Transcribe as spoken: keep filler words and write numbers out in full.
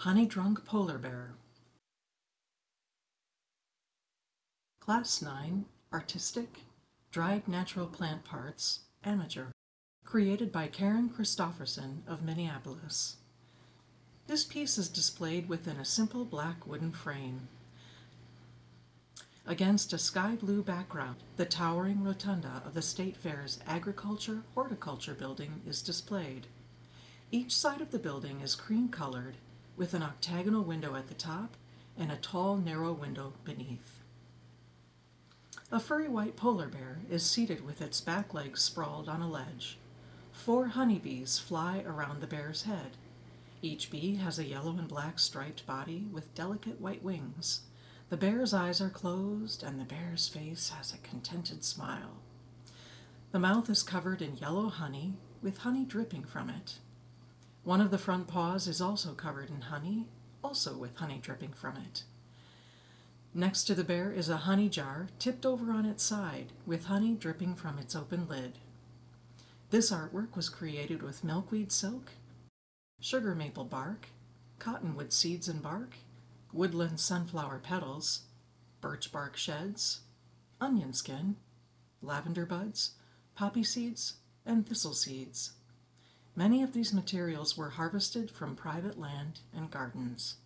Honey-drunk polar bear. Class nine, Artistic, Dried Natural Plant Parts, Amateur. Created by Karen Christofferson of Minneapolis. This piece is displayed within a simple black wooden frame. Against a sky blue background, the towering rotunda of the State Fair's Agriculture Horticulture building is displayed. Each side of the building is cream-colored, with an octagonal window at the top and a tall, narrow window beneath. A furry white polar bear is seated with its back legs sprawled on a ledge. Four honeybees fly around the bear's head. Each bee has a yellow and black striped body with delicate white wings. The bear's eyes are closed, and the bear's face has a contented smile. The mouth is covered in yellow honey, with honey dripping from it. One of the front paws is also covered in honey, also with honey dripping from it. Next to the bear is a honey jar tipped over on its side, with honey dripping from its open lid. This artwork was created with milkweed silk, sugar maple bark, cottonwood seeds and bark, woodland sunflower petals, birch bark sheds, onion skin, lavender buds, poppy seeds, and thistle seeds. Many of these materials were harvested from private land and gardens.